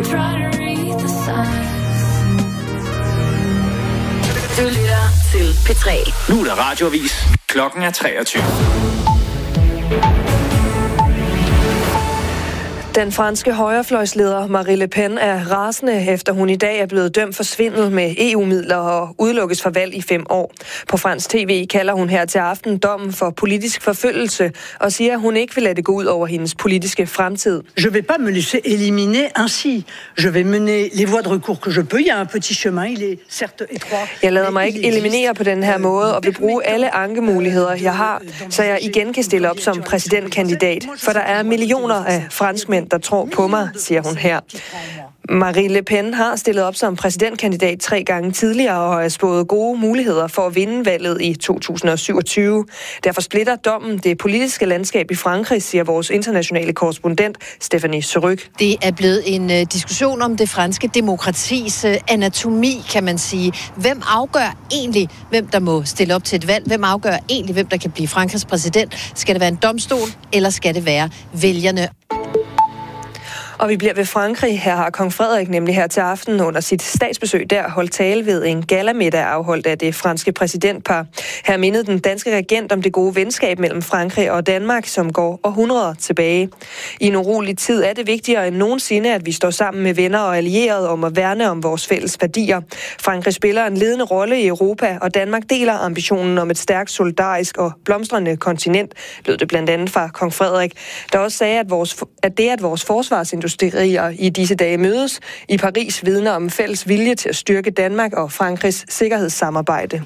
Du lytter til P3. Nu er der radioavis. Klokken er 23. Den franske højrefløjsleder Marine Le Pen er rasende, efter hun i dag er blevet dømt for svindel med EU-midler og udelukkes fra valg i 5 år. På fransk tv kalder hun her til aften dommen for politisk forfølgelse og siger, at hun ikke vil lade det gå ud over hendes politiske fremtid. Je vais pas me laisser éliminer ainsi. Je vais mener les voies de recours que je peux. Il y a un petit chemin, il est certes étroit. Jeg lader mig ikke eliminere på den her måde og vil bruge alle ankemuligheder, jeg har, så jeg igen kan stille op som præsidentkandidat. For der er millioner af franskmænd, der tror på mig, siger hun her. Marine Le Pen har stillet op som præsidentkandidat 3 gange tidligere og har spået gode muligheder for at vinde valget i 2027. Derfor splitter dommen det politiske landskab i Frankrig, siger vores internationale korrespondent Stephanie Surrugue. Det er blevet en diskussion om det franske demokratis anatomi, kan man sige. Hvem afgør egentlig, hvem der må stille op til et valg? Hvem afgør egentlig, hvem der kan blive Frankrigs præsident? Skal det være en domstol, eller skal det være vælgerne? Og vi bliver ved Frankrig. Her har kong Frederik nemlig her til aften under sit statsbesøg der holdt tale ved en gallamiddag afholdt af det franske præsidentpar. Her mindede den danske regent om det gode venskab mellem Frankrig og Danmark, som går århundreder tilbage. I en urolig tid er det vigtigere end nogensinde, at vi står sammen med venner og allierede om at værne om vores fælles værdier. Frankrig spiller en ledende rolle i Europa, og Danmark deler ambitionen om et stærkt, solidarisk og blomstrende kontinent, lød det blandt andet fra kong Frederik, der også sagde, at vores forsvarsindustrier i disse dage mødes i Paris vidner om fælles vilje til at styrke Danmark og Frankrigs sikkerhedssamarbejde.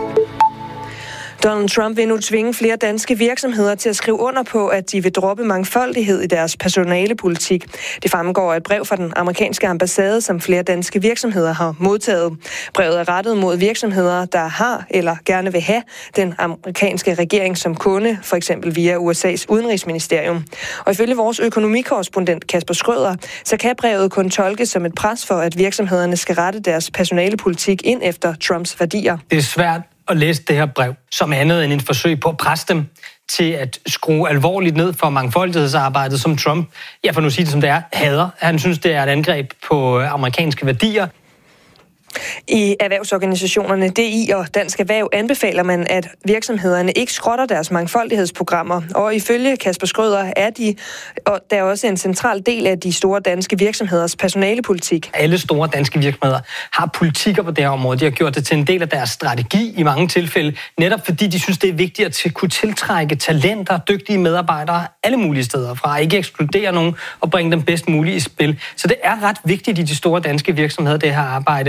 Donald Trump vil nu tvinge flere danske virksomheder til at skrive under på, at de vil droppe mangfoldighed i deres personalepolitik. Det fremgår af et brev fra den amerikanske ambassade, som flere danske virksomheder har modtaget. Brevet er rettet mod virksomheder, der har eller gerne vil have den amerikanske regering som kunde, for eksempel via USA's udenrigsministerium. Og ifølge vores økonomikorrespondent Kasper Schrøder, så kan brevet kun tolkes som et pres for, at virksomhederne skal rette deres personalepolitik ind efter Trumps værdier. Det er svært at læse det her brev som andet end en forsøg på at presse dem til at skrue alvorligt ned for mangfoldighedsarbejdet, som Trump, for nu sige det som det er, hader. Han synes, det er et angreb på amerikanske værdier. I erhvervsorganisationerne DI og Dansk Erhverv anbefaler man, at virksomhederne ikke skrotter deres mangfoldighedsprogrammer. Og ifølge Kasper Schrøder og der er også en central del af de store danske virksomheders personalepolitik. Alle store danske virksomheder har politikker på det her område. De har gjort det til en del af deres strategi i mange tilfælde, netop fordi de synes, det er vigtigt at kunne tiltrække talenter, dygtige medarbejdere alle mulige steder fra, ikke ekskludere nogen og bringe dem bedst muligt i spil. Så det er ret vigtigt i de store danske virksomheder, det her arbejde.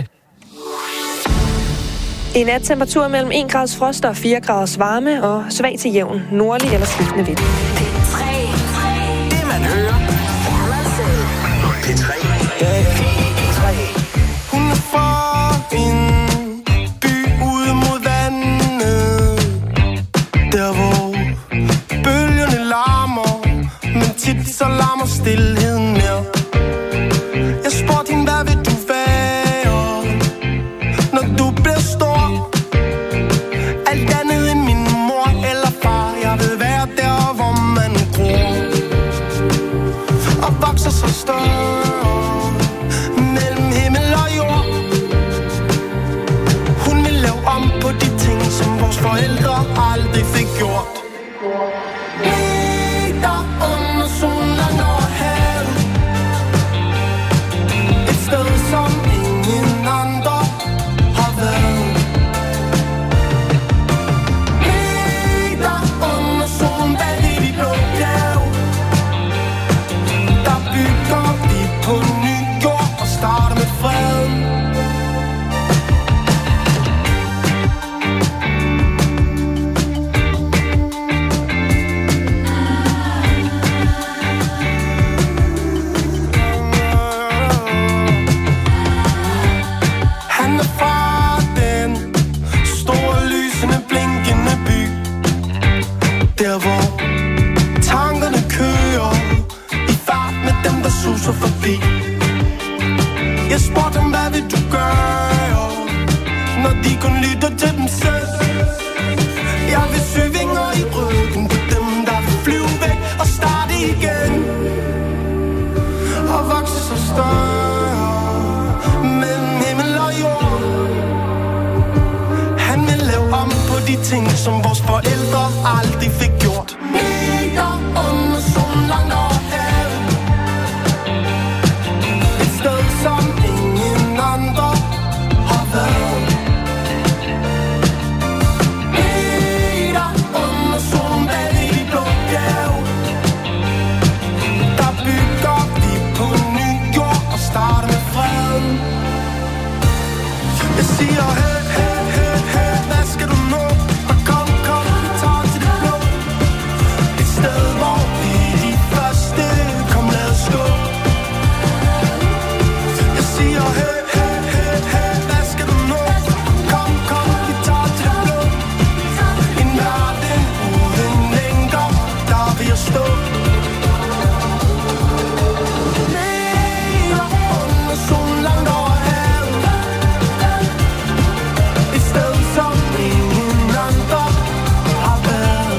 I nat temperatur mellem 1 grads frost og 4 graders varme og svag til jævn nordlig eller skiftende vind. Det man hører. P3. Hun er fra en by ude mod vandet, der hvor bølgerne larmer, men tit så larmer stilheden mere. Jeg spurgte hende, hvad vil du være, når du bliver stor? Alt andet end min mor eller far. Jeg vil være der, hvor man gror og vokser så større mellem himmel og jord. Hun vil lave om på de ting, som vores forældre aldrig fik gjort. Der under solen og havet, et sted som ingen andre har været. Der under solen bag de blå bjerge, der bygger vi på ny jord og starter med freden. Han er fra den store, lysende, blinkende by, der hvor tankerne kører i fart med dem, der suser forbi. Jeg spurgte dem, hvad vil du gøre, når de kun lytter til dem selv? Jeg vil sy vinger i ryggen på dem, der vil flyve væk og starte igen og vokse så større de ting, som vores forældre aldrig fik gjort. Meter under solen, langt over havet. Et sted, som ingen andre har været. Meter under solen, bag i de blå bjerge. Der bygger vi på ny jord og starter med freden. Jeg siger hey, hey, hey, hey, hvad skal du nå? Og kom, vi tager til det blå. Et sted, hvor vi de første kom, lad os gå. Jeg siger hey, hey, hey, hey, hvad skal du nå? Kom, vi tager til det blå. En verden uden længder, der er ved at stå. Meter under solen, langt over havet. Et sted, som ingen andre har været.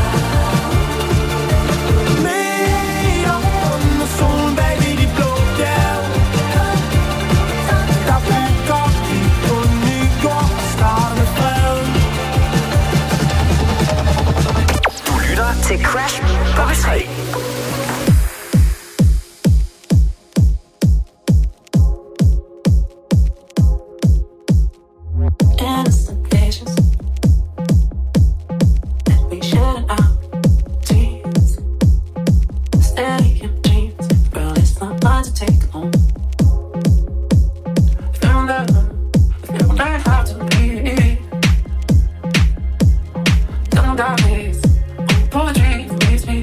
Meter under solen, bag ved de blå bjerge. Der bygger vi på ny jord og starter med freden. Du lytter til Crash på P3. Innocent visions that we shared in our teens. Steady in dreams, girl, it's not mine to take home. If you learn how to be, don't die. Poetry makes me,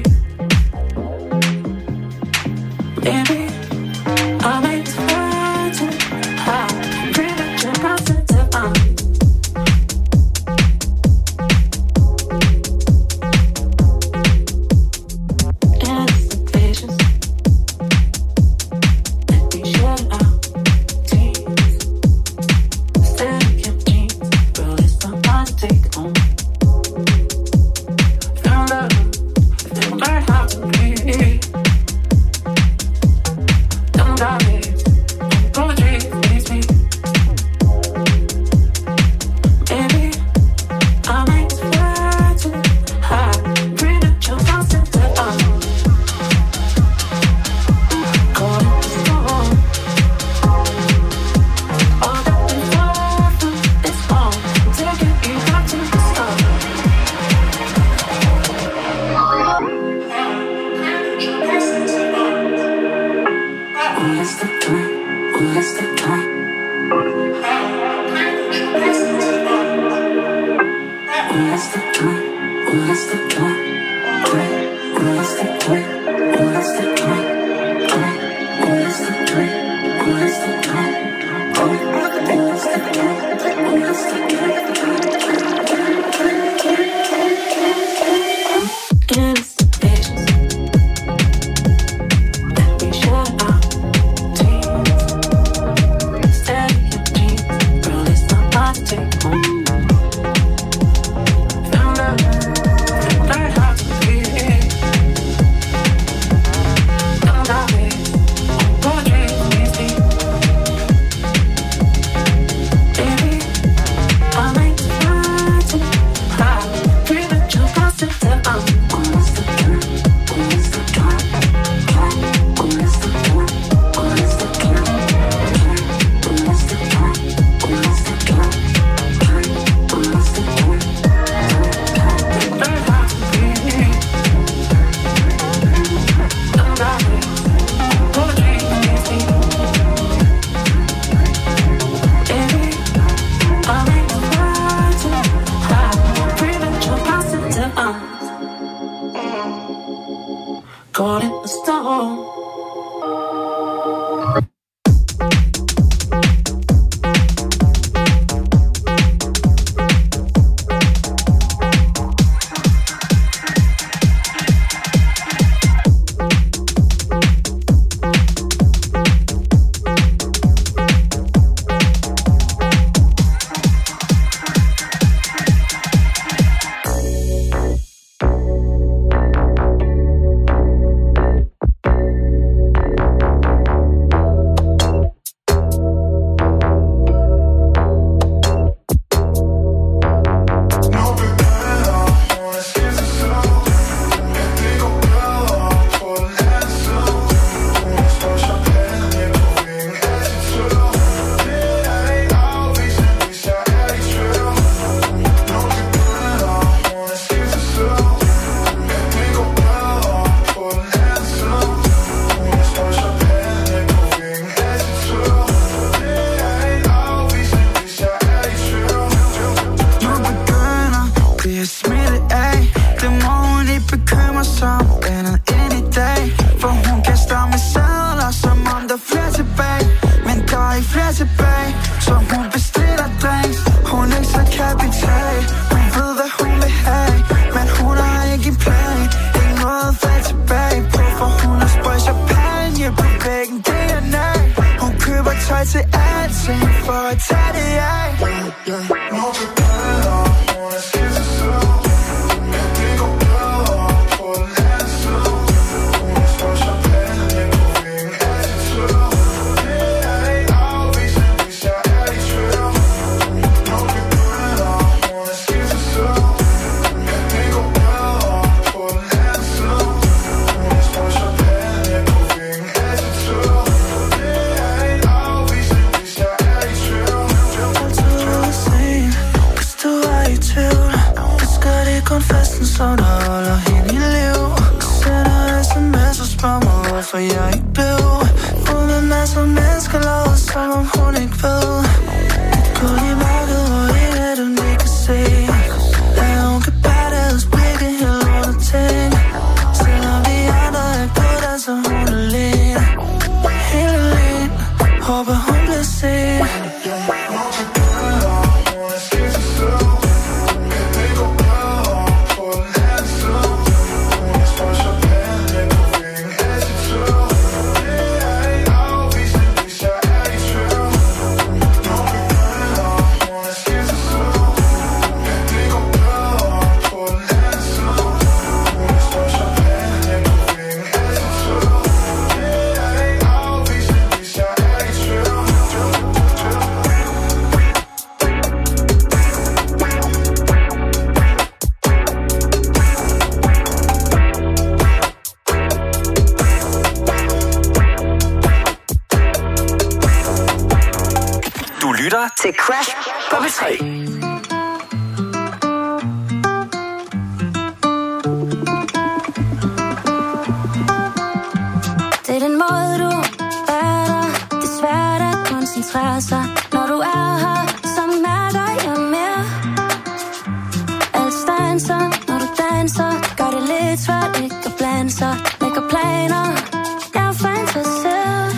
baby. I make it hard to hide. Bring it to positive. Innocent visions that we shared in our teens. Steady in dreams, girl, it's not mine to take home. If you learn how to breathe, don't die. Poetry makes me, baby. I make it hard to hide. Bring it to positive. Call it the storm. All that we fought through is on. Taking you back to the start. Where's the time? Where's the time? Where's the time? Where's the time? Where's the time? Where's the time? Where's the time? Where's the time? Where's the time? Where's the time? Innocent visions that we shared in our teens. Steady in dreams, girl, it's not mine to take home. If you learn how to breathe, don't die. Poetry makes me, til alting for at tage det af. Nu kan bedre, hun er skidse sød. Ja, det går bedre på den anden side. Hun er spår champagne på ingen attitude. Det er ikke afvisning, hvis jeg er i tvivl. Nu kan bedre, hun er skidse sød. Ja, det går bedre på den anden side. Hun er spår champagne på ingen attitude. Det er ikke afvisning, hvis jeg er i tvivl. Hvis du er i tvivl, husker det kun festen, som der holder hende i liv. Sender sms og spørger mig, hvorfor jeg ikke blev. Uden en masse mennesker lavet, som om hun ikke ved. Et kul i mørket, hvor ikke du ikke kan se. At hun kan bære deres blikke helt under ting. Selvom vi andre er på den, så hun er alene. Helt alene, håber hun bliver set. Til Crash på P3. Det er den måde, du er der. Det er svært at koncentrere sig. Når du er her, så mærker jeg mere. Alt stanser, når du danser. Gør det lidt svært ikke at blande sig. Lægger planer, jeg er fantaseret.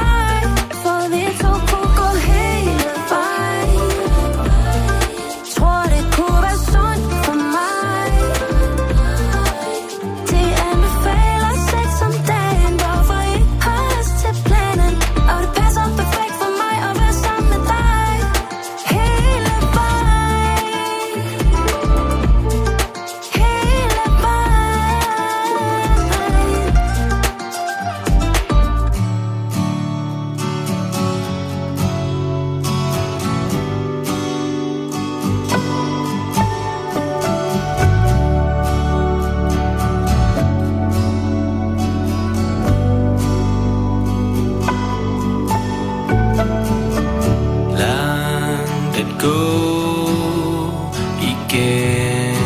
Tror gå igen.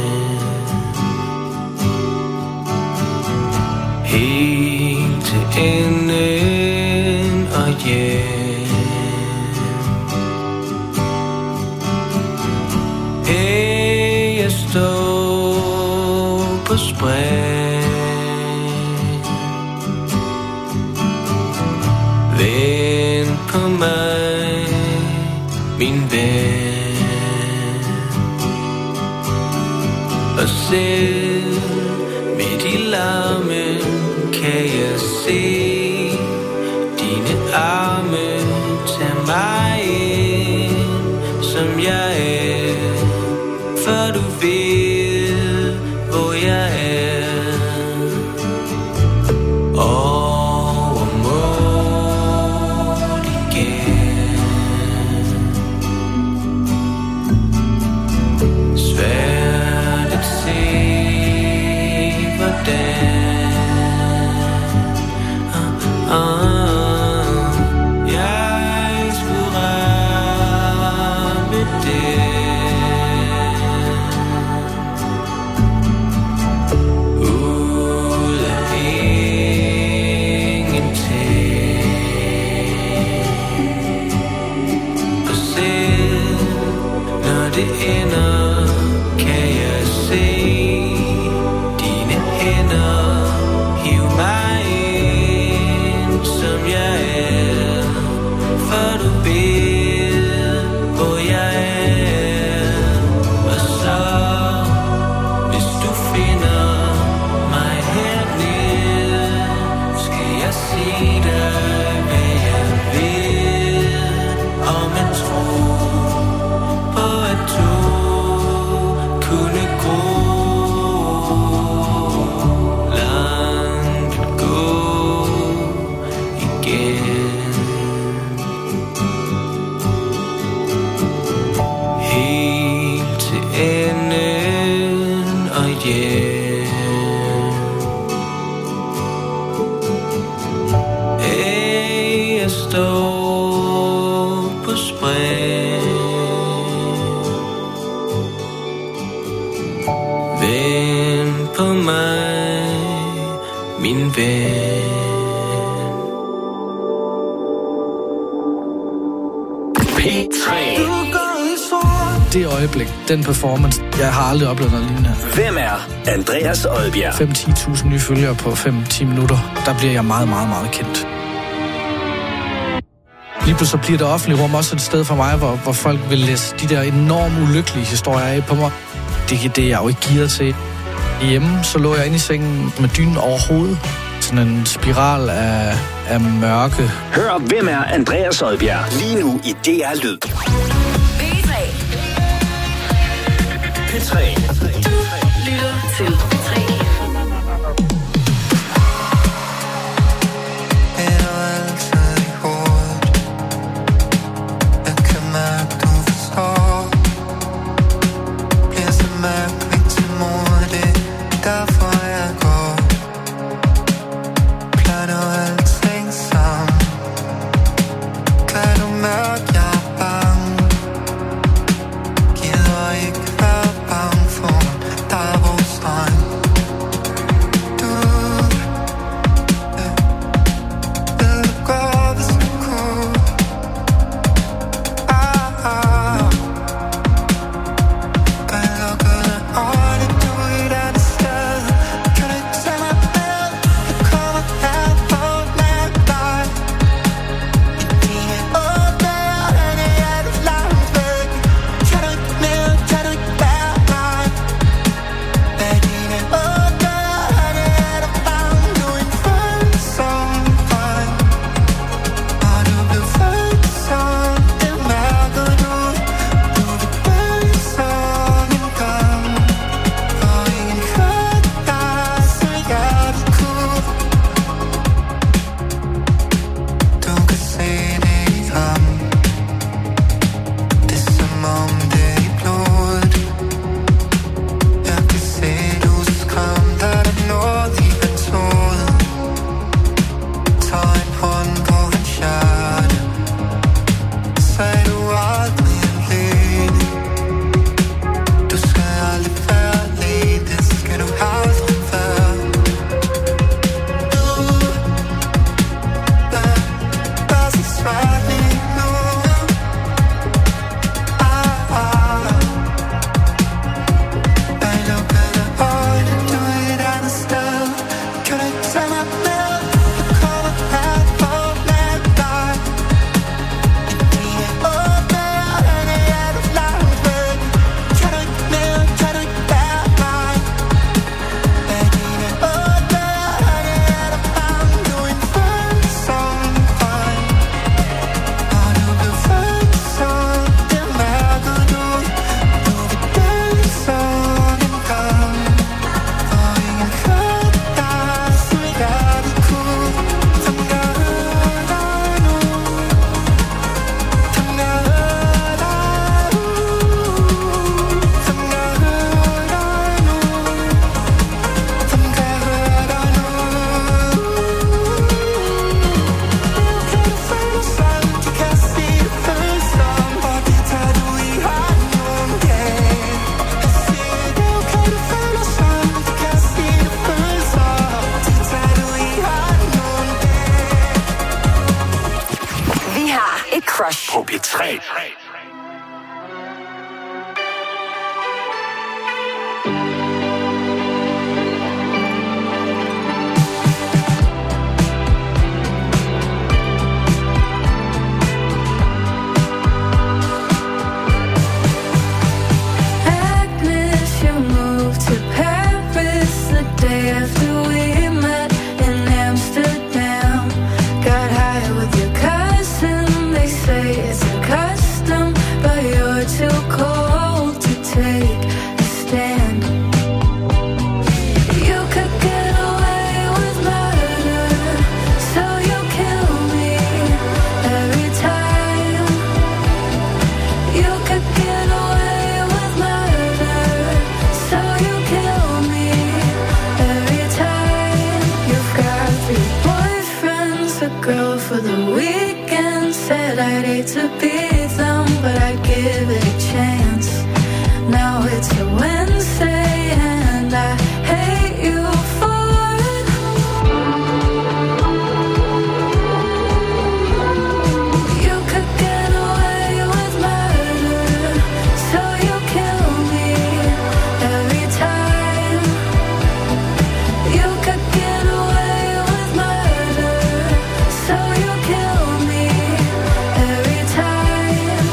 Helt til enden og hjem. Hey, jeg står på spring. Vent på mig, min ven. Og selv midt i larmen kan jeg se dine arme. Tag mig ind, som jeg er, for du ved, hvor jeg er. Over mål igen. Svært at se, hvordan jeg skulle ramme det. Ud af ingenting. Og selv når det ender, kan jeg se dine hænder hive mig ind, som jeg er, for du ved, hvor jeg er. Og så, hvis du finder mig hernede, skal jeg sige dig, hvad jeg ved, om at tro på, at du kunne gro langt gå igen. Helt til enden og hjem. Hey, jeg står på spring. Vent på mig, min ven. P3. Det øjeblik, den performance, jeg har aldrig oplevet noget lignende. Hvem er Andreas Odbjerg? 5-10.000 nye følgere på 5-10 minutter. Der bliver jeg meget, meget, meget kendt. Lige pludselig bliver det offentlige rum også et sted for mig, hvor folk vil læse de der enormt ulykkelige historier af på mig. Det er jeg jo ikke gearet til. Hjemme så lå jeg inde i sengen med dynen over hovedet. Sådan en spiral af mørke. Hør, hvem er Andreas Odbjerg? Lige nu i DR Lyd. P3. Du lytter til P3. Gider ikke være bange for, der er vores egen. Et crush på P3. To be them, but I give it a chance. Now it's a Wednesday and I hate you for it. You could get away with murder, so you kill me every time. You could get away with murder, so you kill me every time.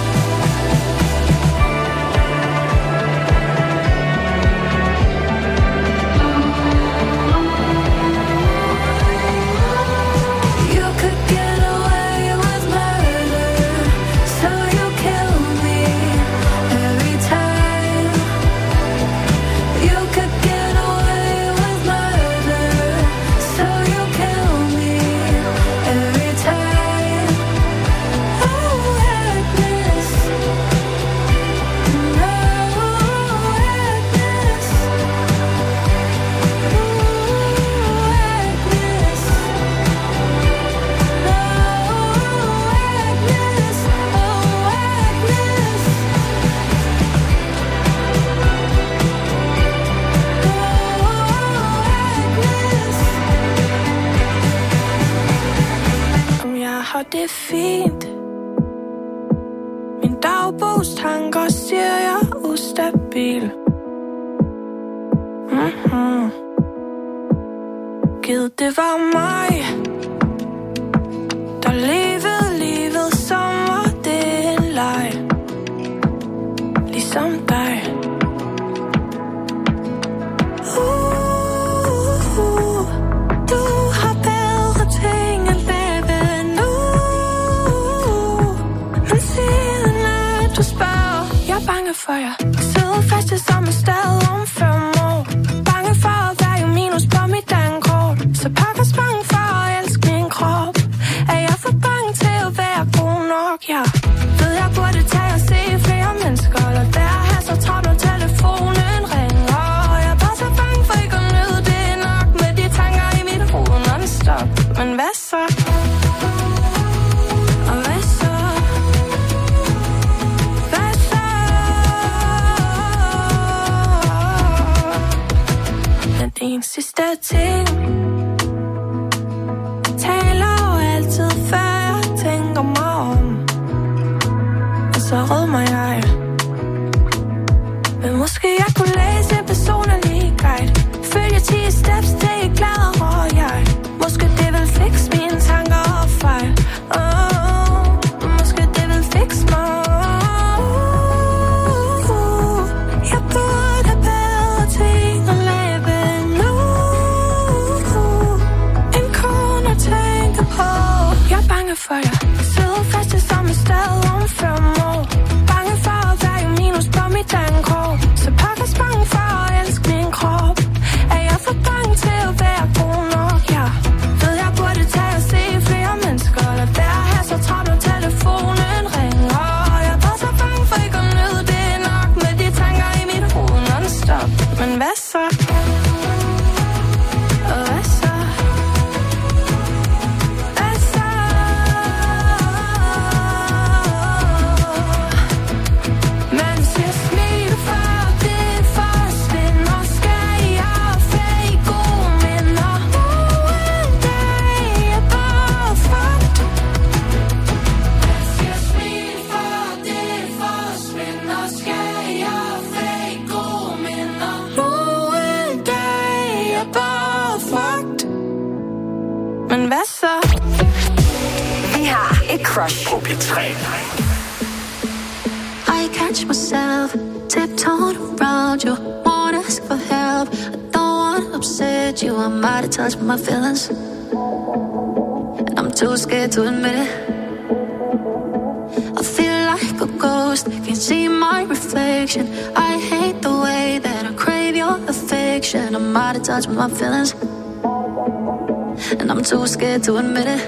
You could get away with murder, so you kill me every time. You could get away with murder, so you kill me every time. Oh, Agnes. No, Agnes. Jeg har det fint. Min dagbogstanker siger jeg er ustabil. Gid det var mig, der levede livet som var det en leg. Ligesom dig. Du har bedre ting at lave nu. Men siden at du spørger, jeg er bange for jer. Sidder fast i samme sted om 5 år. Bange for at være jo minus på mit dankort. Så pakker bange for at elske min krop. Er jeg for bange til at være god nok? Ja. Ved jeg burde tage og se flere mennesker. Eller være her så travlt, når telefonen ringer. Jeg er bare så bange for ikke at nyde det nok. Med de tanker i mit hoved non-stop. Men hvad så? Og hvad så? Hvad så? Den sidste ting. Taler jo altid før jeg tænker mig om. Og så rødmer jeg. Men måske jeg kunne læse en personlig guide. Følge 10 steps til et gladere jeg. Måske det vil fikse mine tanker og fejl. Måske det vil fikse mig. Jeg burde have bedre ting at lave nu. En kun at tænke på. Jeg er bange for jer. Sidder fast i samme sted om 5 år. Bange for at være jo minus på mit dankort. Så pakker bange for at elske min krop. Er jeg for bange til at være god nok? Ja. Ved jeg burde tage og se flere mennesker. Eller være her så travlt, når telefonen ringer. Jeg er bare så bange for ikke at nyde det nok. Med de tanker i mit hoved non-stop. Men hvad så? Og hvad så? Hvad så? Crush på P3. I catch myself tiptoeing around you, won't ask for help. I don't wanna upset you, I'm out of touch with my feelings, and I'm too scared to admit it. I feel like a ghost, can't see my reflection. I hate the way that I crave your affection. I'm out of touch with my feelings, and I'm too scared to admit it.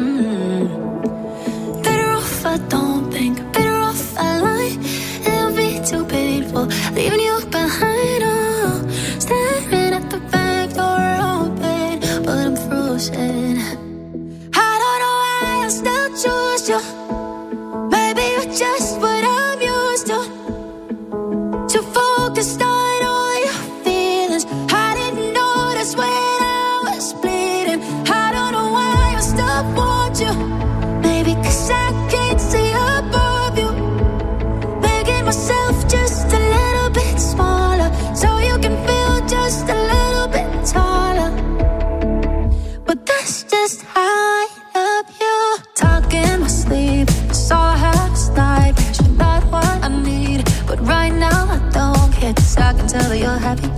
Better off I don't think, better off I lie. It'll be too painful, leaving you behind. Oh, staring at the back door open, but I'm frozen. I don't know why I still choose you. Maybe you're just what I'm used to. Too focused on all your feelings. I didn't notice when I was bleeding. I don't know why I still want you. Maybe 'cause I can't see above you. Making myself just a little bit smaller, so you can feel just a little bit taller. But that's just how I love you. Talk in my sleep, saw last night. You're not what I need, but right now I don't care, 'cause I can tell that you're happy.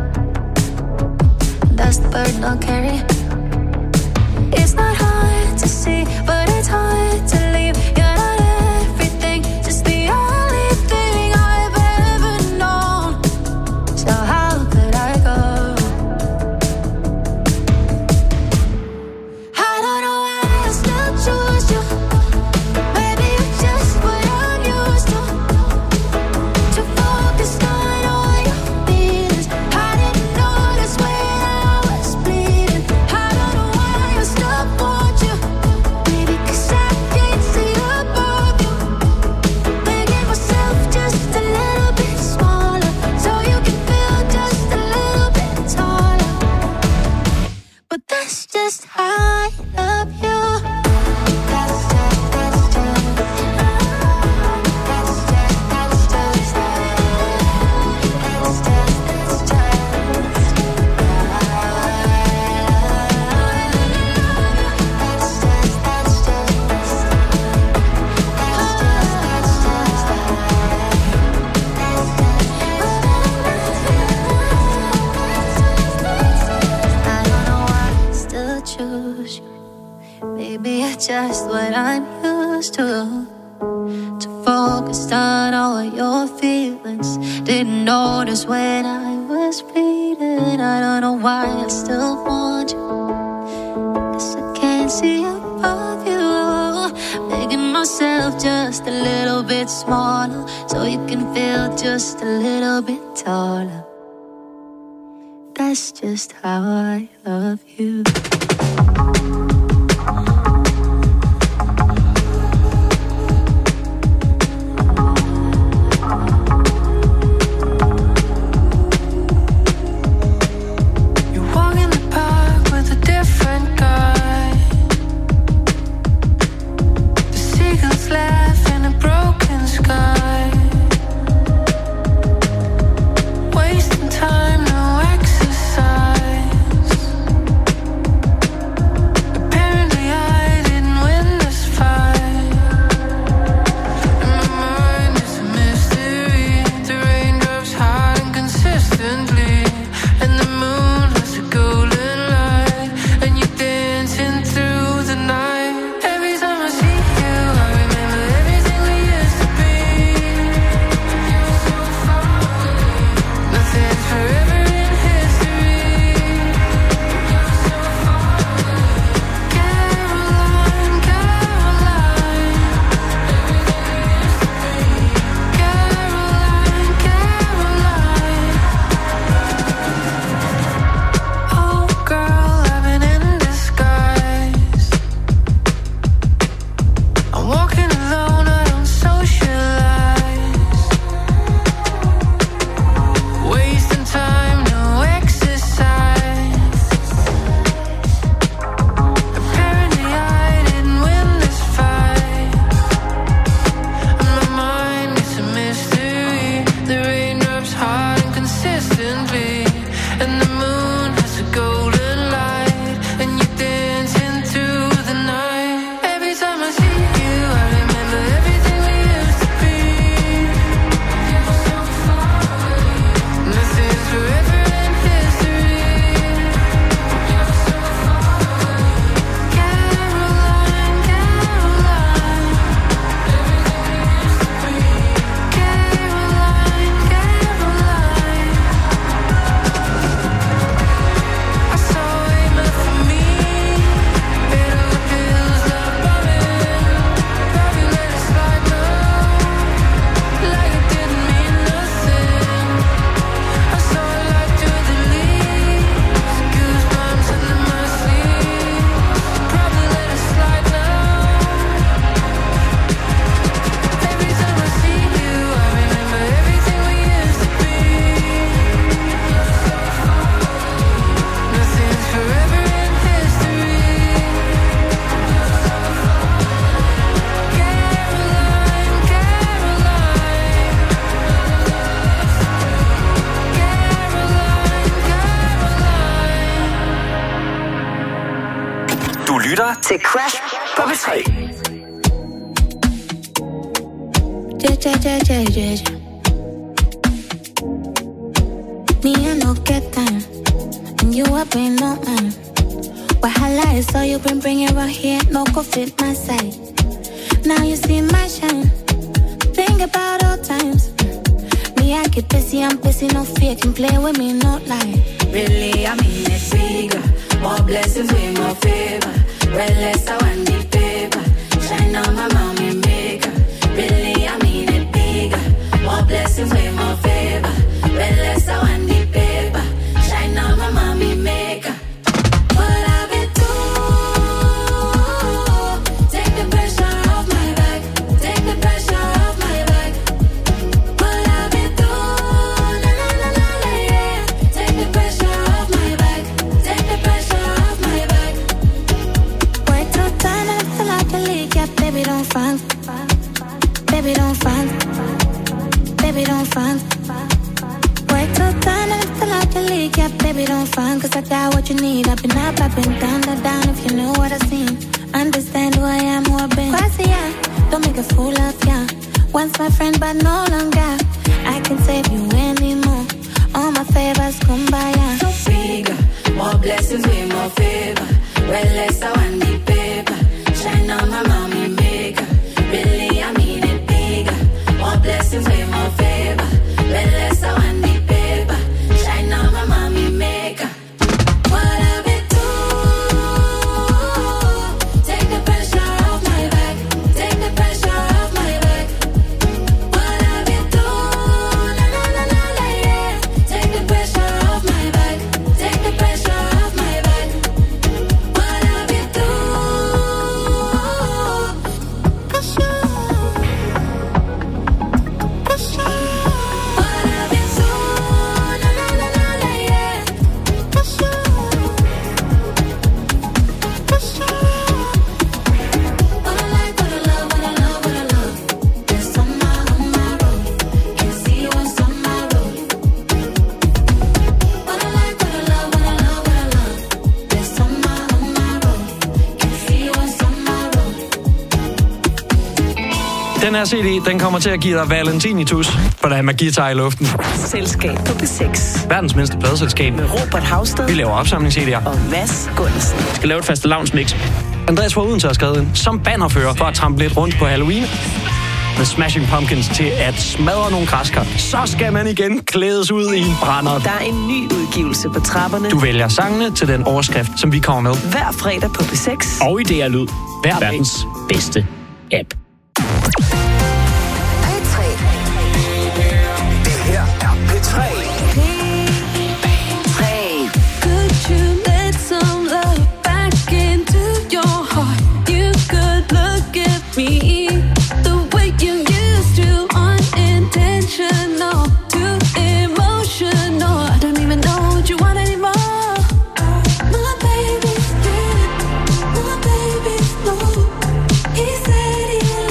That's the burden I'll carry. It's not hard to see, but it's hard to leave. You're not everything, just the only thing I've ever known. So how could I go? I don't know why I still choose you. Maybe you're just what I'm used to. Too focused on all your feelings. I didn't notice when I was bleeding. I don't know why I still want you. Maybe 'cause I can't see above you. Making myself just a little bit smaller, so you can feel just a little bit taller. But that's just how I love you. That's just I don't know why I still choose you. Maybe it's just what I'm used to. Too focused on all your feelings. Didn't notice when I was bleeding. I don't know why I still want you, 'cause I can't see above you. Making myself just a little bit smaller, so you can feel just a little bit taller. That's just how I love you. You walk in the park with a different guy. The seagulls laugh in a broken sky. Wasting time, no exercise. lytter til Crash på P3. Me, I no get time, and you up ain't no man. Wahala is all you been bringing around here, no go fit my side. Now you see my shine. Think about old times. Me, I get busy, I'm busy, no fear can play with me, no lie. Really, I mean it's bigger. More blessings with more favor. Red less I want the paper. Shine on my mommy maker. Really, I mean it bigger. More blessings with more favor. Red less I want the paper. Shine on my mommy maker. What I've been through. Take the pressure off my back. Take the pressure off my back. What I've been through. La la la la la yeah. Take the pressure off my back. Take the pressure off my back. Work till time and I feel like a leak. Yeah, baby, don't front. Baby, don't front. Baby, don't front. Work till time and I feel like a leak. Yeah, baby, don't front. Cause I got what you need. I've been up, I've been down, down. If you knew what I've seen, understand who I am, who I've been. Quasi, yeah, don't make a fool of ya. Once my friend, but no longer. I can save you anymore. All my favors come by, yeah. So bigger. More blessings with more favor. Red less I want the paper. Shine on my mommy maker. Really, I mean it bigger. More blessings with more favor. Red less I want the paper. Shine on my mommy maker. What I've been through. Take the pressure off my back. Take the pressure off my back. What I've been through. La la la la la yeah. Take the pressure off my back. Take the pressure off my back. What I've been through. Pressure. Pressure. What I've been through. La la la la la yeah. Pressure. Pressure. What I like, what I love, what I love, what I love. There's on my road. Can see what's on my road. What I like, what I love, what I love, what I love. There's on my road. Can see what's on my road. Den her CD, den kommer til at give dig valentinitus, for der er guitar i luften. Selskab på P6. Verdens mindste pladeselskab. Med Robert Havsted. Vi laver opsamlings-CD'er. Og Mads Gundersen. Vi skal lave et fastelavnsmix. Andreas fra Odense har skrevet ind som bannerfører for at trampe lidt rundt på Halloween. The Smashing Pumpkins til at smadre nogle græskar. Så skal man igen klædes ud i en brænder. Der er en ny udgivelse på trapperne. Du vælger sangene til den overskrift, som vi kommer med. Hver fredag på P6. Og i DR Lyd. Verdens bedste app. He said he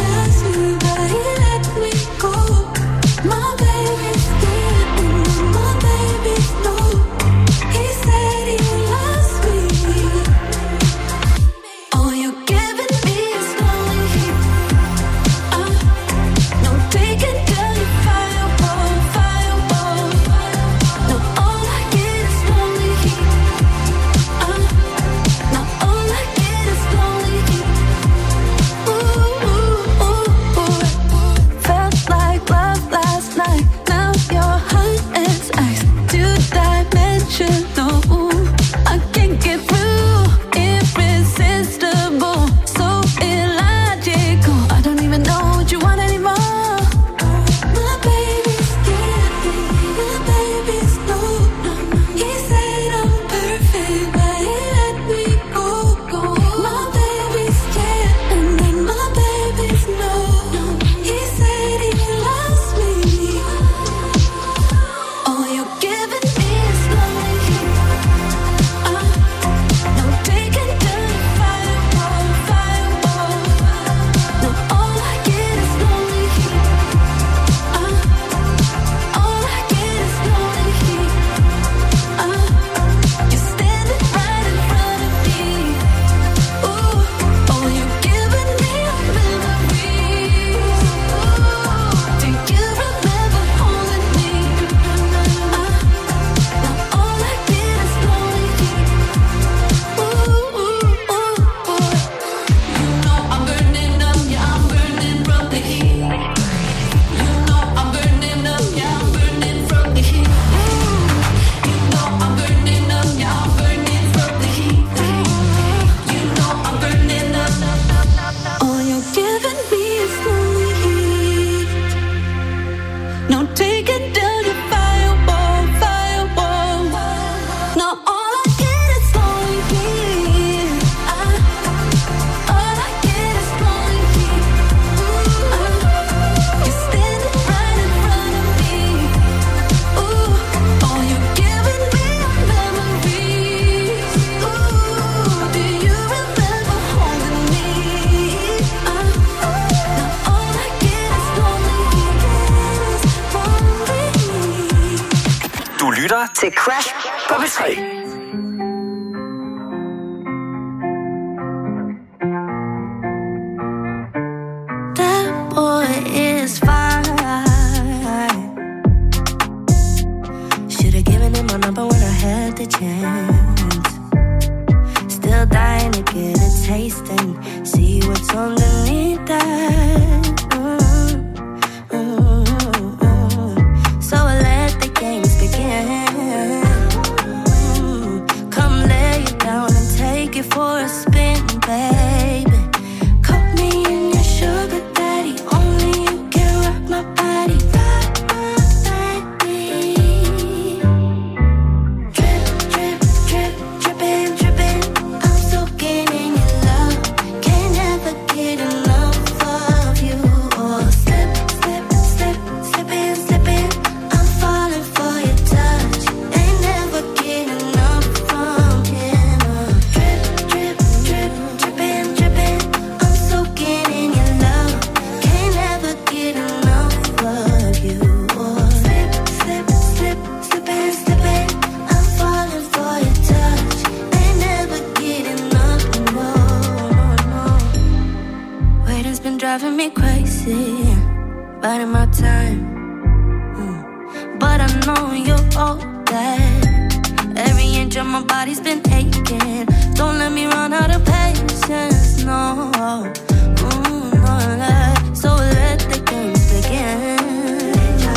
lytter til Crash på P3. Number when I had the chance. Still dying to get a taste and see what's underneath that. So I let the games begin. Come lay it down and take it for a spin, baby. Coat me in your sugar daddy. Only you can rock my body. Driving me crazy, biding my time. But I know you're all that. Every inch of my body's been aching. Don't let me run out of patience, no. So let the games begin.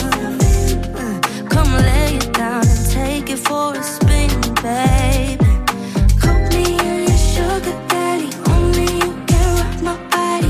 Come lay it down and take it for a spin, baby. Coat me in your sugar daddy. Only you can rock my body.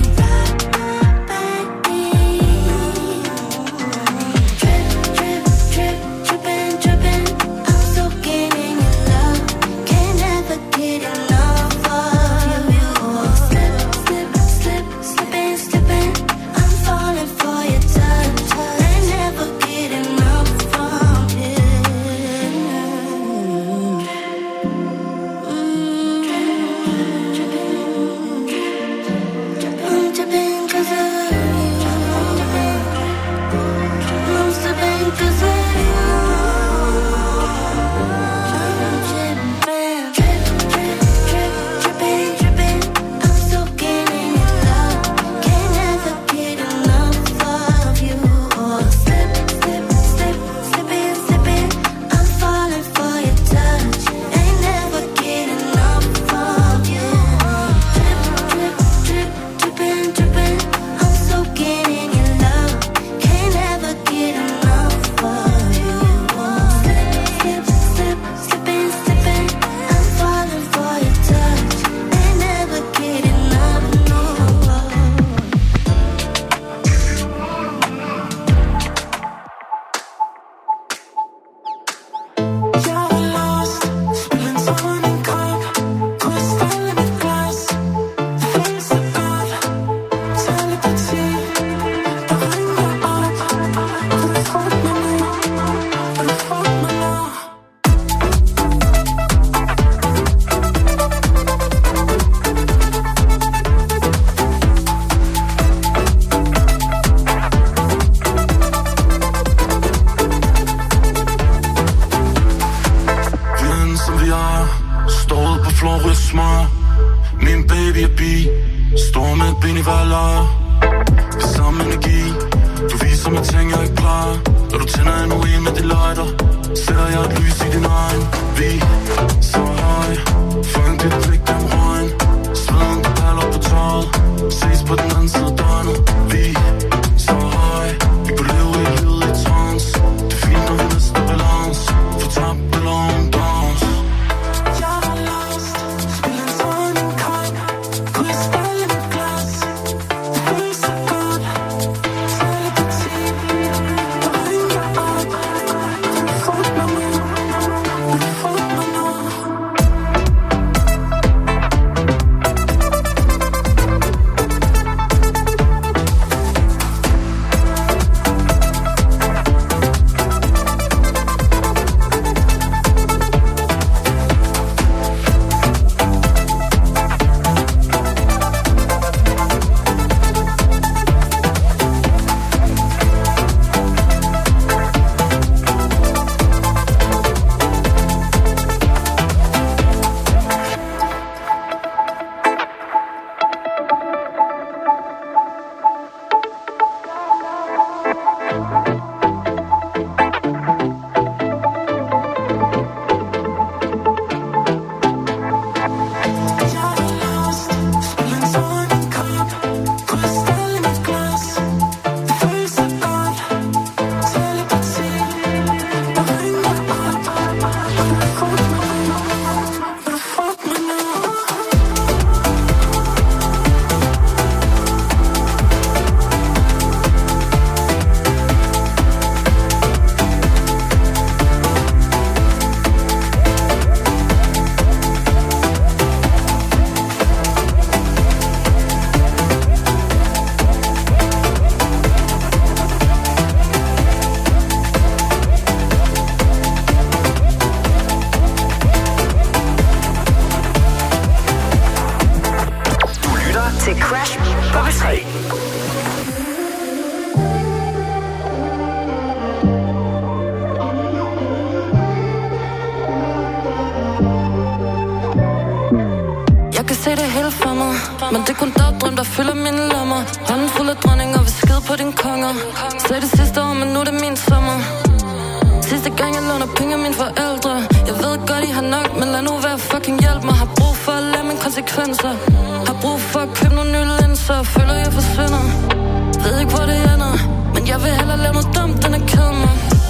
Men det er kun dagdrøm, der fylder mine lommer. Hånden fuld af dronninger, vil skide på dine konger. Sagde det sidste år, men nu er det min sommer. Sidste gang jeg låner penge af mine forældre. Jeg ved godt, I har nok, men lad nu være, fucking hjælp mig. Har brug for at lade mine konsekvenser. Har brug for at købe nogle nye linser. Føler jeg forsvinder. Ved ikke hvor det ender, men jeg vil hellere lave noget dumt, den er ked mig.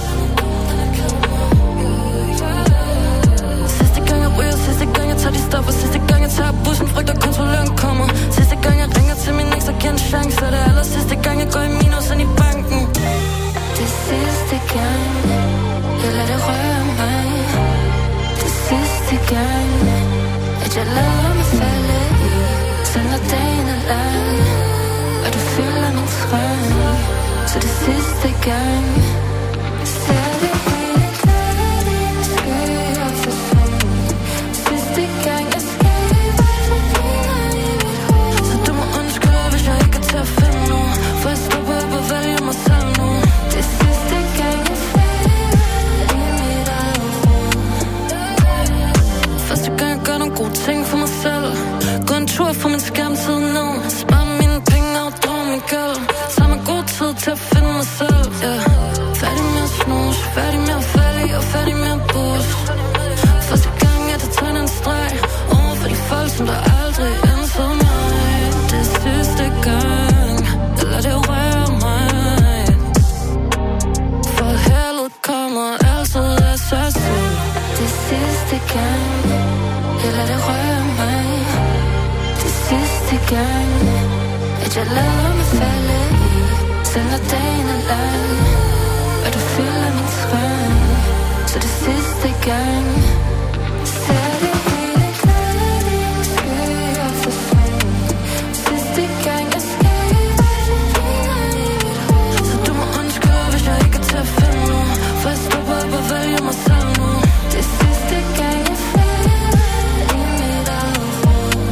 Sidste gang jeg ryger, sidste gang jeg tager de stoffer. Sidste gang jeg tager bussen, frygter kontrolløren kommer. Sidste gang jeg ringer til min eks og giver en chance. Det er aller sidste gang jeg går i minus ind i banken. Det sidste gang jeg lader det røre mig. Det sidste gang at jeg lader mig falde i. Selv når dagen er lang og du fylder min trang. Så det sidste gang ser det hele klart i en sky og forsvinde. Sidste gang jeg skaber så finer i mit hoved. Så du må undskylde, hvis jeg ikke er til at finde nu. For jeg stopper op og vælger mig selv nu. Det sidste gang jeg falder i mit eget hoved. Første gang jeg gør nogle gode ting for mig selv. Gå en tur for min skærmtid ned. Spar mine penge og drøm min gæld. Tag mig god tid til at finde mig selv, yeah. Færdig med at snus, færdig med at falde og færdig med at boost. Første gang jeg tegner en streg over for de folk, som der aldrig ændrede mig. Det sidste gang jeg lader det røre mig. For helvede kommer altid af sig selv. Det sidste gang jeg lader det røre mig. Det sidste gang at jeg lader mig falde i. Selv når dagen er lang og du fylder min trang. Så det sidste gang ser det hele klart i en sky og forsvinde. Sidste gang jeg skaber så finer i mit hoved. Så du må undskylde, hvis jeg ikke er til at finde nu. For jeg stopper op og vælger mig selv nu. Det sidste gang jeg falder i mit eget hoved.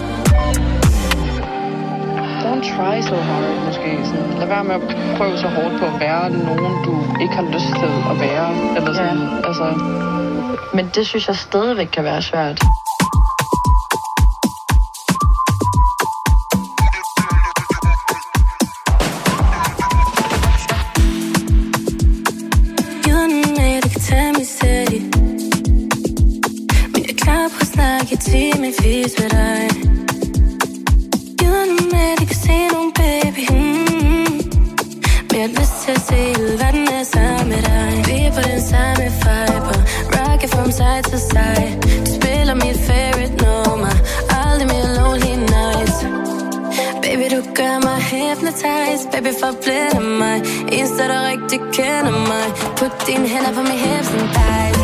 Don't try so hard, måske. Sådan, lad være med at prøve så hårdt på at være nogen, du ikke har lyst til at være. Eller sådan, ja. Altså. Men det synes jeg stadigvæk kan være svært. Men jeg er klar på at snakke timevis med dig. Jeg kan se nogen baby. Men jeg har lyst til at se hele verden er sammen med dig. Vi er på den samme fiber. Rocket from side to side. Du spiller mit favorite nummer. Aldrig mere lonely nights. Baby, du gør mig hypnotized. Baby, forblinder mig. Eneste, der rigtig kender mig. Put dine hænder på min hips and thighs.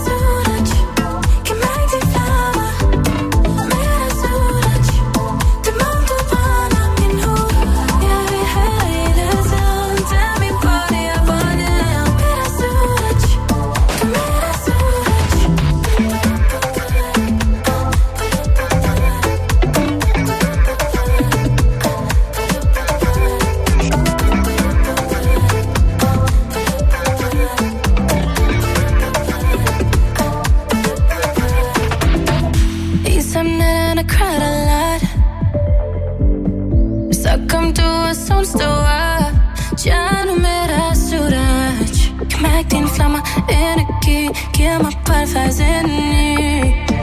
Giver mig butterflies indeni.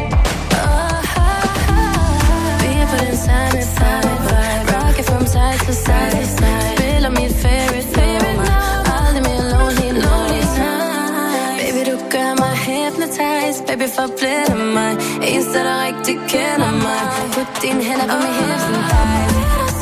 Vi er på den samme fiber. Rocket from side to side. Spiller mit favorite nummer. Aldrig mere lonely nights. Baby, du gør mig hypnotized. Baby, forblinder mig. Eneste, der rigtig kender mig. Put dine hænder på min hips and thighs.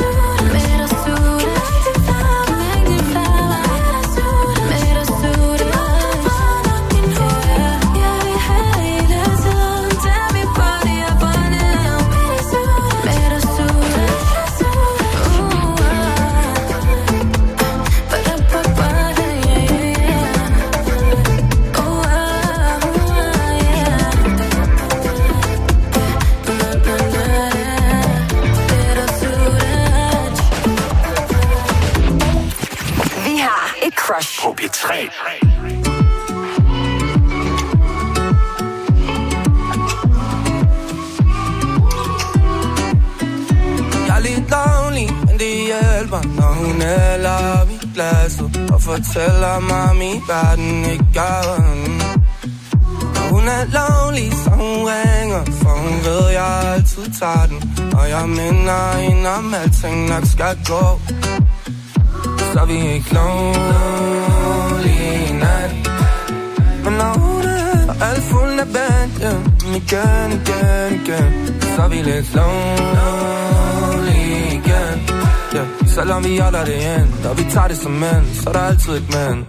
Crush på P3. er lidt lonely, men det hjælper, når hun hælder op i glasset og fortæller mig, at min verden ikke gør. Hun er lonely, så hun ringer, for hun ved, jeg altid tager den. Og jeg minder hende om, alting nok skal gå. Så vi er ikke lonely i nat. Men når hun er alt fuld af band, yeah, igen, så er vi lidt lonely igen, yeah. Selvom vi holder det ind, og vi tager det som mænd, så er der altid et mænd.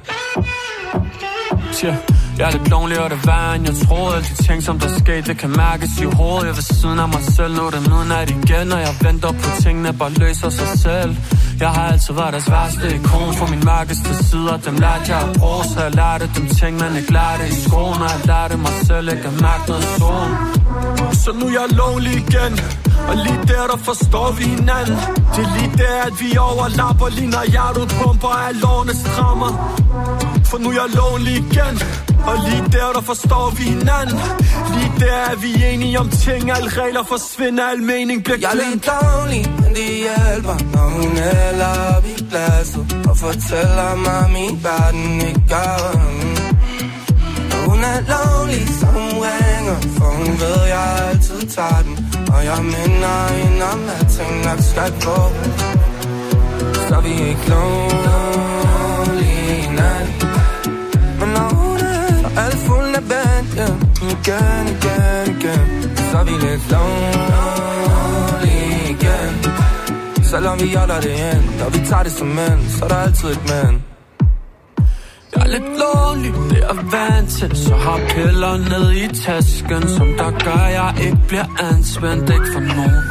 Jeg er lidt lonely, og det værre end jeg troede. Alle de ting, som der skete, det kan mærkes i hovedet. Jeg vil siden af mig selv, nu er det midnat igen. Og jeg venter på tingene, bare løser sig selv. Jeg har altid været deres værste ikon. For min mørkeste sider, dem lærte jeg at bruge. Så jeg lærte dem ting, men ikke lærte i skolen. Og jeg lærte mig selv ikke at mærke noget sådan. Så nu er jeg lonely igen, og lige der forstår vi hinanden. Det er lige der, at vi overlapper, lige når hjertet pumper af lårene strammer. For nu er jeg lonely igen, og lige der forstår vi hinanden. Lige der er vi enige om ting, alle regler forsvinder, al mening bliver glemt. Jeg er lidt lonely, men det hjælper, når hun hælder op i glasset og fortæller mig, at min verden ikke gør. Hun er lonely, så hun ringer, for hun ved, jeg altid tager den. Og jeg minder hende om, at ting nok skal gå. Så vi er ikke lonely i nat. Men når hun er alt fuld af band, yeah, igen, så er vi lidt lonely igen. Selvom vi holder det ind, og vi tager det som mænd, så er der altid et mænd. Jeg er lidt lonely, det er vant til. Så har piller ned i tasken, som der gør, jeg ikke bliver anspændt. Ikke for nogen.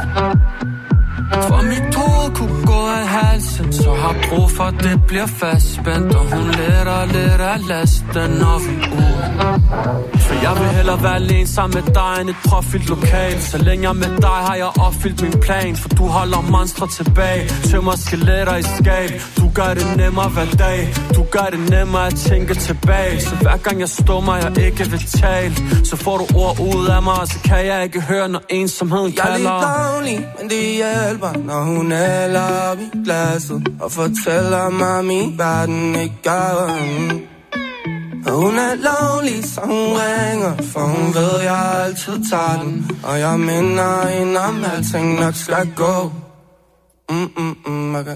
For mit hoved kunne gå af halsen, så har brug for, det bliver fastspændt. Og hun letter lidt af lasten, når vi er ude. For jeg vil hellere være alene sammen med dig end et profit lokal. Så længe jeg med dig har jeg opfyldt min plan. For du holder monstre tilbage, tømmer skeletter i skab. Du gør det nemmere hver dag, du gør det nemmere at tænke tilbage. Så hver gang jeg stummer, jeg ikke vil tale, så får du ord ud af mig, og så kan jeg ikke høre, når ensomheden kalder. Jeg er lidt lonely, men det hjælper, når hun hælder op i glasset og fortæller mig, at min verden ikke gør. Og hun er lonely, så hun ringer, for hun ved, jeg altid tager den. Og jeg minder hende om, alting nok skal gå. Okay.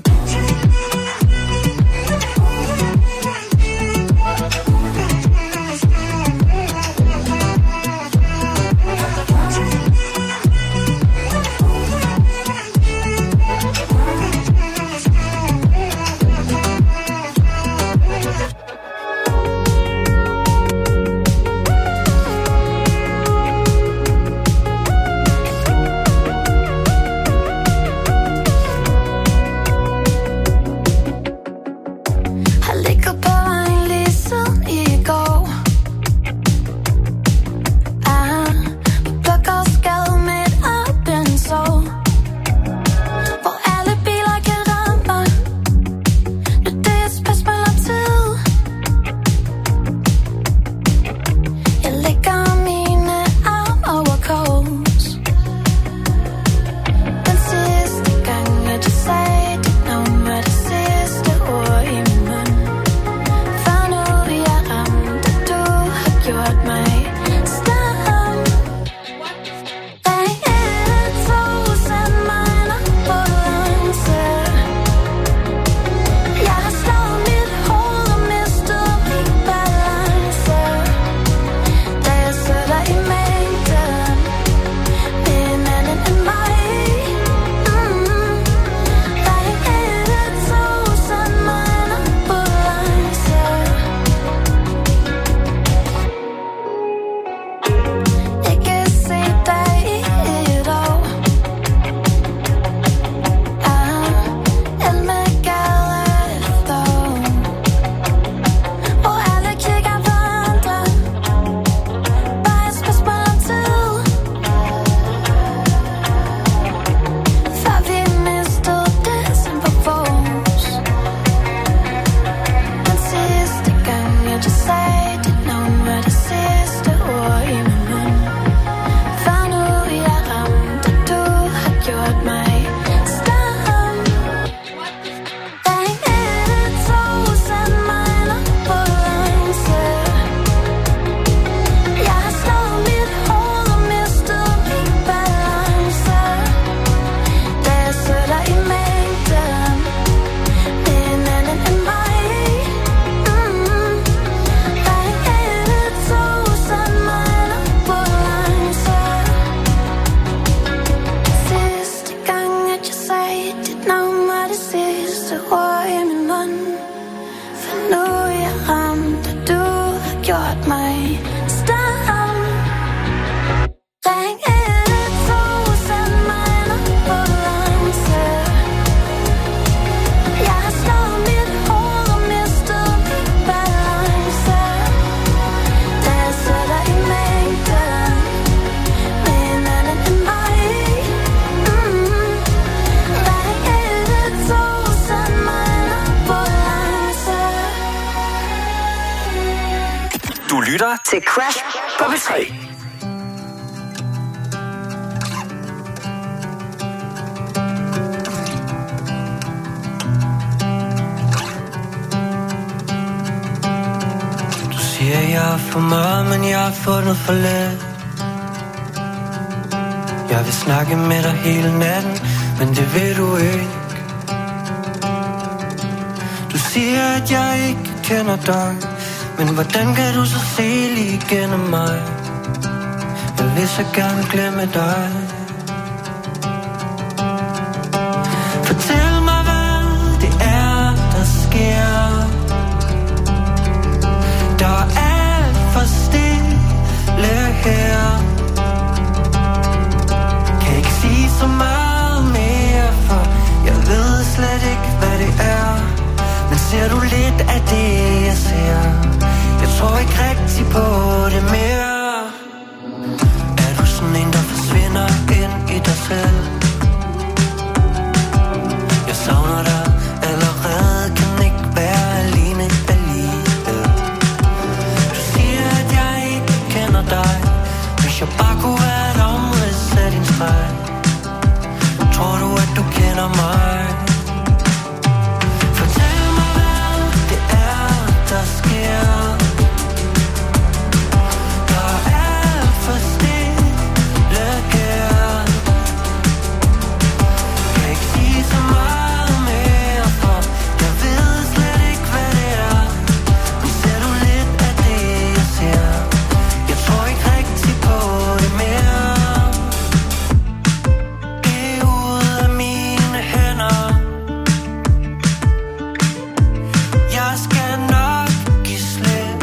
lytter til Crash på P3. Jeg har for meget, men jeg har fundet for lidt. Jeg vil snakke med dig hele natten, men det vil du ikke. Du siger, at jeg ikke kender dig, men hvordan kan du så se lige igennem mig? Jeg vil så gerne glemme dig. Fortæl mig, hvad det er, der sker. Der er alt for stille her. Kan ikke sige så meget mere, for jeg ved slet ikke, hvad det er. Men ser du lidt af det, jeg ser? Jeg tror ikke rigtig på det mere. Er du sådan en, der forsvinder ind i dig selv? Jeg savner dig allerede, kan ikke være alene. Hvis jeg bare kunne være et omrids af din streg. Tror du, at du kender mig? Fortæl mig, hvad det er, der sker. Der er alt for stille her. Kan ikke sige så meget mere, for jeg ved slet ikke, hvad det er. Men ser du lidt af det, jeg ser? Jeg tror ikke rigtig på det mere. Det er ude af mine hænder. Jeg skal nok give slip.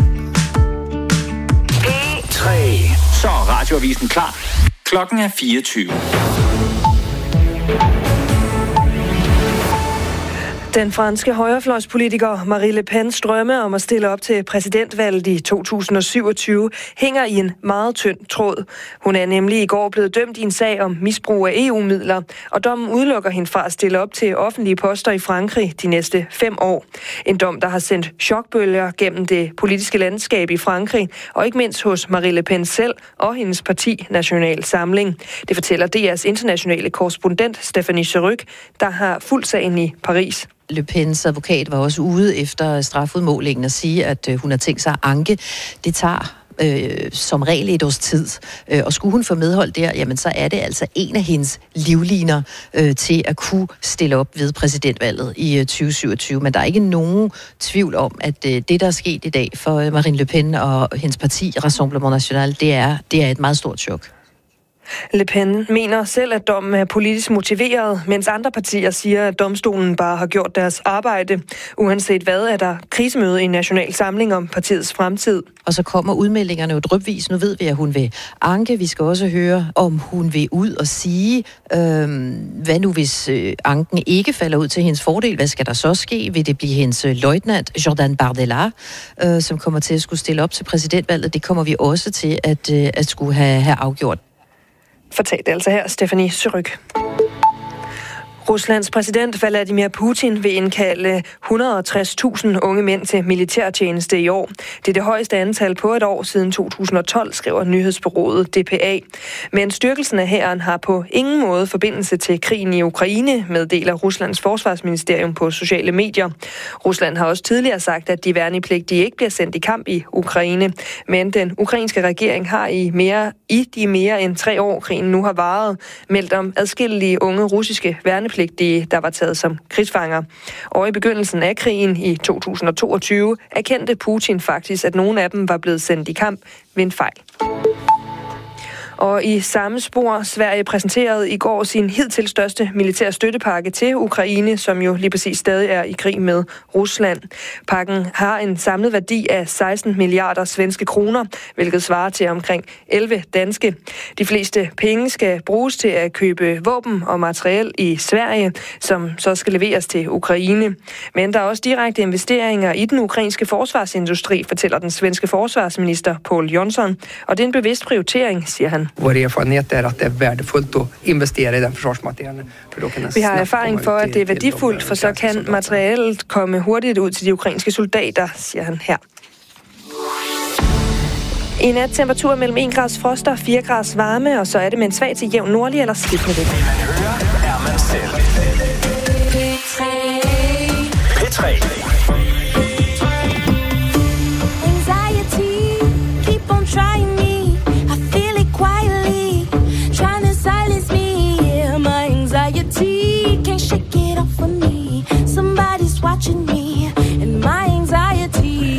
P3. Så er radioavisen klar. Klokken er 24. Den franske højrefløjspolitiker Marine Le Pens drømme om at stille op til præsidentvalget i 2027 hænger i en meget tynd tråd. Hun er nemlig i går blevet dømt i en sag om misbrug af EU-midler, og dommen udelukker hende fra at stille op til offentlige poster i Frankrig de næste 5 år. En dom, der har sendt chokbølger gennem det politiske landskab i Frankrig, og ikke mindst hos Marine Le Pen selv og hendes parti National Samling. Det fortæller DR's internationale korrespondent Stéphanie Surrugue, der har fulgt sagen i Paris. Le Pens advokat var også ude efter strafudmålingen og sige, at hun har tænkt sig at anke. Det tager som regel et års tid. Og skulle hun få medhold der, jamen så er det altså en af hendes livliner til at kunne stille op ved præsidentvalget i 2027. Men der er ikke nogen tvivl om, at det, der er sket i dag for Marine Le Pen og hendes parti, Rassemblement National, det er et meget stort chok. Le Pen mener selv, at dommen er politisk motiveret, mens andre partier siger, at domstolen bare har gjort deres arbejde. Uanset hvad er der krisemøde i National Samling om partiets fremtid. Og så kommer udmeldingerne jo drypvis. Nu ved vi, at hun vil anke. Vi skal også høre, om hun vil ud og sige, hvad nu hvis anken ikke falder ud til hendes fordel? Hvad skal der så ske? Vil det blive hendes løjtnant Jordan Bardella, som kommer til at skulle stille op til præsidentvalget? Det kommer vi også til at skulle have afgjort. Fortalte altså her Stéphanie Surrugue. Ruslands præsident Vladimir Putin vil indkalde 160.000 unge mænd til militærtjeneste i år. Det er det højeste antal på et år siden 2012, skriver nyhedsbureauet DPA. Men styrkelsen af hæren har på ingen måde forbindelse til krigen i Ukraine, meddeler Ruslands forsvarsministerium på sociale medier. Rusland har også tidligere sagt, at de værnepligtige ikke bliver sendt i kamp i Ukraine. Men den ukrainske regering har i de mere end 3 år, krigen nu har varet, meldt om adskillige unge russiske værnepligtige, der var taget som krigsfanger. Og i begyndelsen af krigen i 2022 erkendte Putin faktisk, at nogle af dem var blevet sendt i kamp ved en fejl. Og i samme spor, Sverige præsenterede i går sin hidtil største militære støttepakke til Ukraine, som jo lige præcis stadig er i krig med Rusland. Pakken har en samlet værdi af 16 milliarder svenske kroner, hvilket svarer til omkring 11 danske. De fleste penge skal bruges til at købe våben og materiel i Sverige, som så skal leveres til Ukraine. Men der er også direkte investeringer i den ukrainske forsvarsindustri, fortæller den svenske forsvarsminister Pål Jonson. Og det er en bevidst prioritering, siger han. Vår erfarenhet er, at det er værdefuldt at investere i den forsvarsmaterialen. Vi har erfaring for, at det er værdifuldt, for så kan materialet komme hurtigt ud til de ukrainske soldater, siger han her. I nat temperaturer mellem 1 grads frost og 4 grads varme, og så er det med en svag til jævn nordlig eller skiftende vind. Er man selv. P3. Watching me and my anxiety.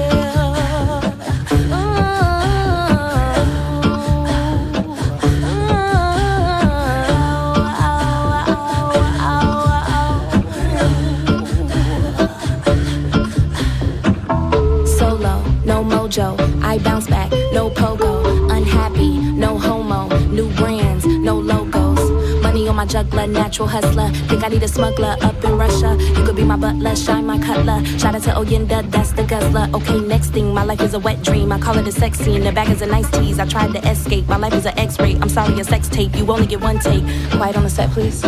Solo, no mojo. I bounce back, no pogo. Unhappy, no homo. New brands, no logos. Money on my juggler, natural hustler. Think I need a smuggler up in Russia. You could be my butler, shine my cutler. Shout out to Oyenda, that's the guzzler. Okay, next thing, my life is a wet dream. I call it a sex scene, the back is a nice tease. I tried to escape, my life is an X-ray. I'm sorry, a sex tape, you only get one take. Quiet on the set, please.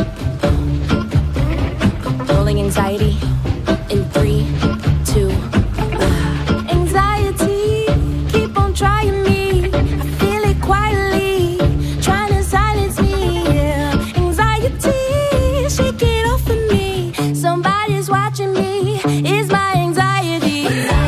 Rolling anxiety in 3, 2, 1. Anxiety, keep on trying me. I feel it quietly, trying to silence me. Yeah. Anxiety, shake it off of me. Somebody's watching me. It's my anxiety.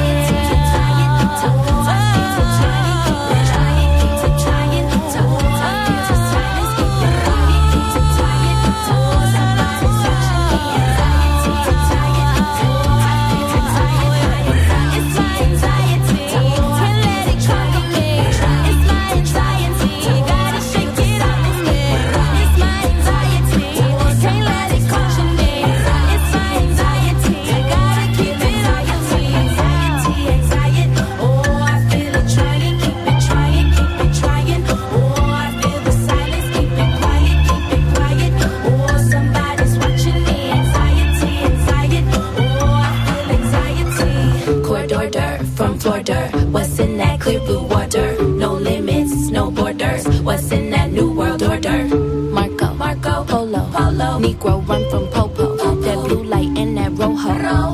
From Florida, what's in that clear blue water? No limits, no borders. What's in that new world order? Marco, Polo, Negro run from Popo. That blue light and that rojo.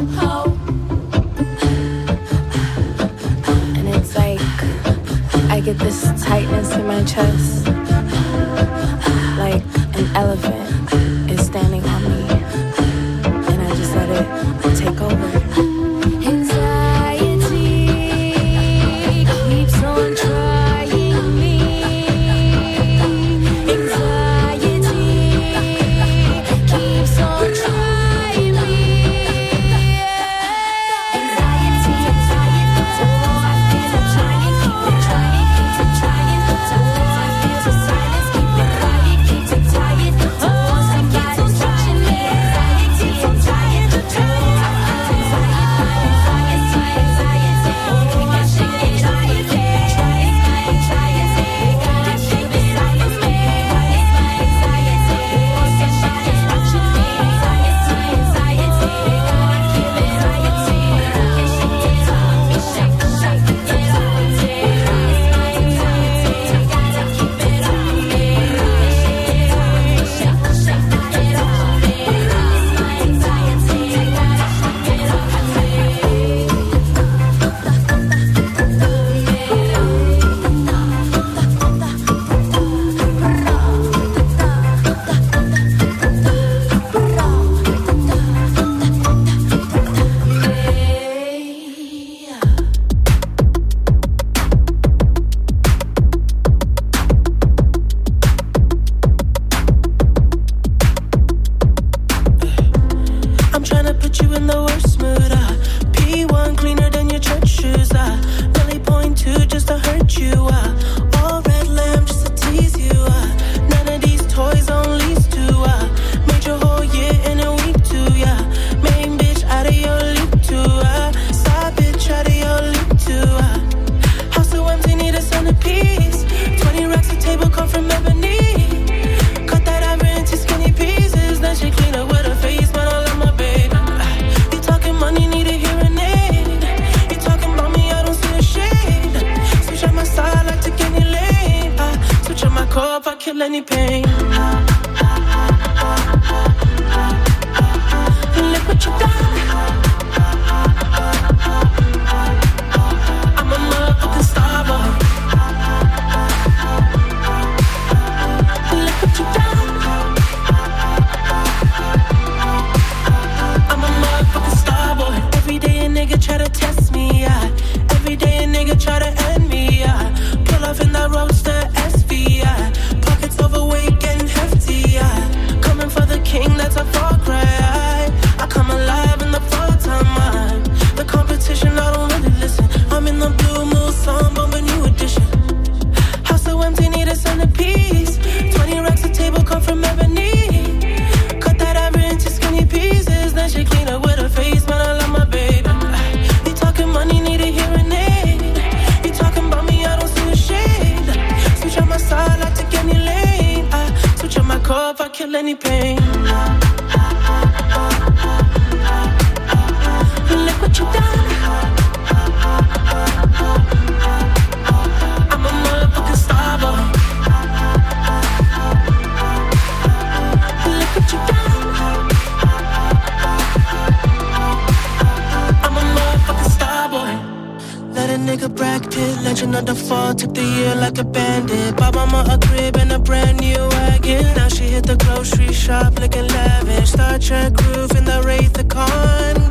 And it's like I get this tightness in my chest, like an elephant is standing on me, and I just let it take over. kill any pain. Look what you done. I'm a motherfucking star boy. feel any pain. Look what you done. I'm a motherfucking star boy. Look what you done. I'm a motherfucking star boy. Let a nigga Brad Pitt, legend of the fall, took the year like a bandit. Bought mama a crib and a brand new wagon. Now she hit the grocery shop looking lavish. Star Trek roof in the Wraith-A-Con.